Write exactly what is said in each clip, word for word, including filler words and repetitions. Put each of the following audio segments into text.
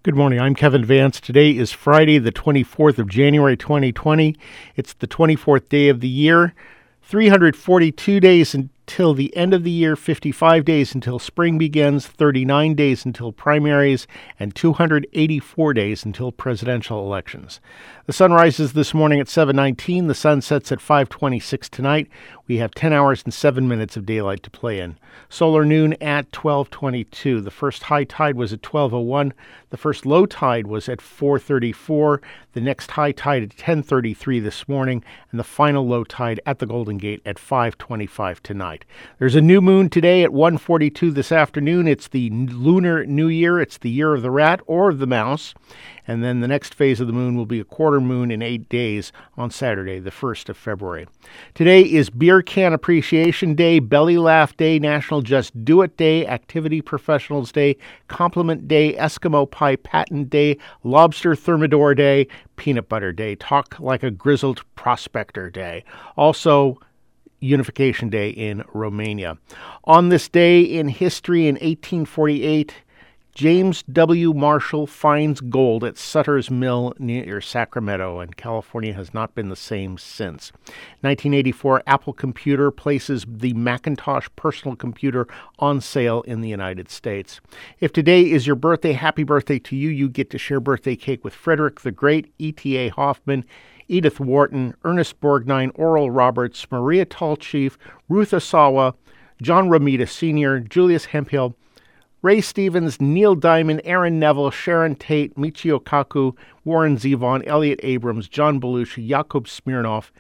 Good morning. I'm Kevin Vance. Today is Friday, the twenty-fourth of January, twenty twenty. It's the twenty-fourth day of the year. three hundred forty-two days until the end of the year, fifty-five days until spring begins, thirty-nine days until primaries, and two hundred eighty-four days until presidential elections. The sun rises this morning at seven nineteen. The sun sets at five twenty-six tonight. We have ten hours and seven minutes of daylight to play in. Solar noon at twelve twenty-two. The first high tide was at twelve oh one. The first low tide was at four thirty-four. The next high tide at ten thirty-three this morning, and the final low tide at the Golden Gate at five twenty-five tonight. There's a new moon today at one forty-two this afternoon. It's the Lunar New Year. It's the year of the rat or the mouse. And then the next phase of the moon will be a quarter moon in eight days on Saturday, the first of February. Today is Beer Can Appreciation Day, Belly Laugh Day, National Just Do It Day, Activity Professionals Day, Compliment Day, Eskimo Pie Patent Day, Lobster Thermidor Day, Peanut Butter Day, Talk Like a Grizzled Prospector Day. Also, Unification Day in Romania. On this day in history in eighteen forty-eight, James W. Marshall finds gold at Sutter's Mill near Sacramento, and California has not been the same since. nineteen eighty-four, Apple Computer places the Macintosh personal computer on sale in the United States. If today is your birthday, happy birthday to you. You get to share birthday cake with Frederick the Great, E T A Hoffman, Edith Wharton, Ernest Borgnine, Oral Roberts, Maria Tallchief, Ruth Asawa, John Romita Senior, Julius Hemphill, Ray Stevens, Neil Diamond, Aaron Neville, Sharon Tate, Michio Kaku, Warren Zevon, Elliot Abrams, John Belushi, Jakub Smirnov,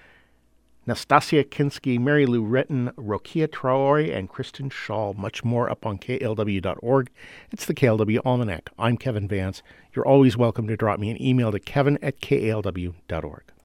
Nastasia Kinski, Mary Lou Retton, Rokia Traore, and Kristen Shaw. Much more up on K L W dot org. It's the K L W Almanac. I'm Kevin Vance. You're always welcome to drop me an email to kevin at K L W dot org.